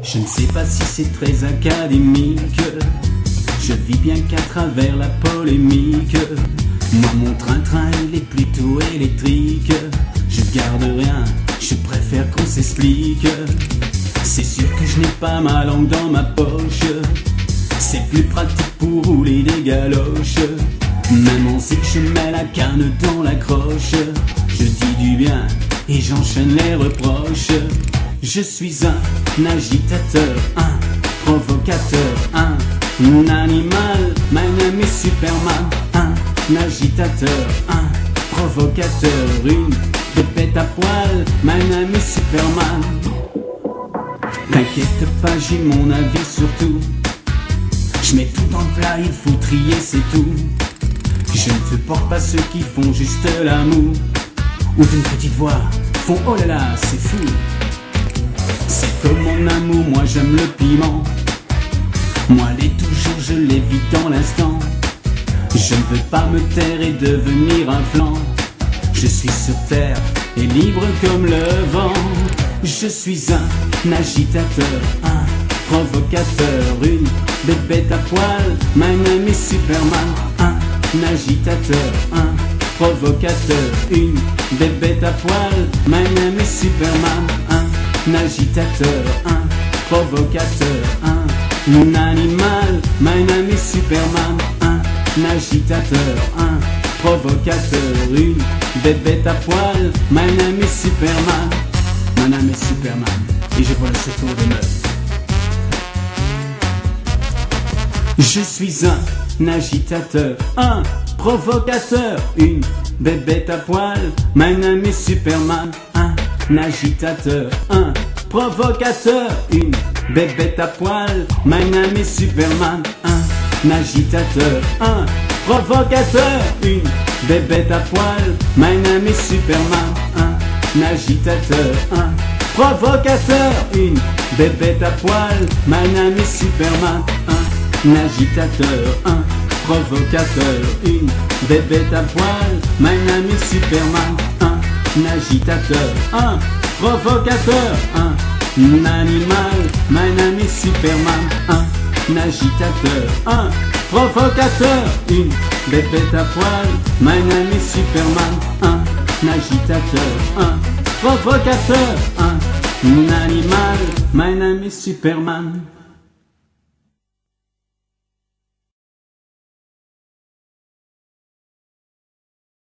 Je ne sais pas si c'est très académique, je vis bien qu'à travers la polémique. Moi mon train-train il est plutôt électrique. Je garde rien, je préfère qu'on s'explique. C'est sûr que je n'ai pas ma langue dans ma poche, c'est plus pratique pour rouler des galoches. Même en zig je mets la canne dans la croche. Je dis du bien et j'enchaîne les reproches. Je suis un agitateur, un provocateur, un animal. My name is Superman. Un agitateur, un provocateur, une pépette à poil. My name is Superman. T'inquiète pas, j'ai mon avis sur tout. Je mets tout dans le plat, il faut trier, c'est tout. Je ne supporte pas ceux qui font juste l'amour, ou d'une petite voix font oh là là, c'est fou. C'est comme mon amour, moi j'aime le piment. Moi les toujours je l'évite dans l'instant. Je ne veux pas me taire et devenir un flanc. Je suis sur terre et libre comme le vent. Je suis un agitateur, un provocateur, une bébête à poil. My name is Superman. Un agitateur, un provocateur, une bébête à poil. My name is Superman. Un agitateur, un provocateur, un animal. My name is Superman. Un agitateur, un provocateur, une bébête à poil. My name is Superman. My name is Superman. Et je vois le secours de meufs. Je suis un agitateur, un provocateur, une bébête à poil. My name is Superman. Un agitateur, un provocateur, une bébête à poil. My name is Superman. Un agitateur, un provocateur, une bébête à poil. My name is Superman. Un agitateur, un provocateur, une bébête à poil. My name is Superman. Un agitateur, un provocateur, une bébête à poil. My name is Superman. Un agitateur, un provocateur, un animal. My name is Superman. Un agitateur, un provocateur, une bébête à poil. My name is Superman. Un agitateur, un provocateur, un animal. My name is Superman.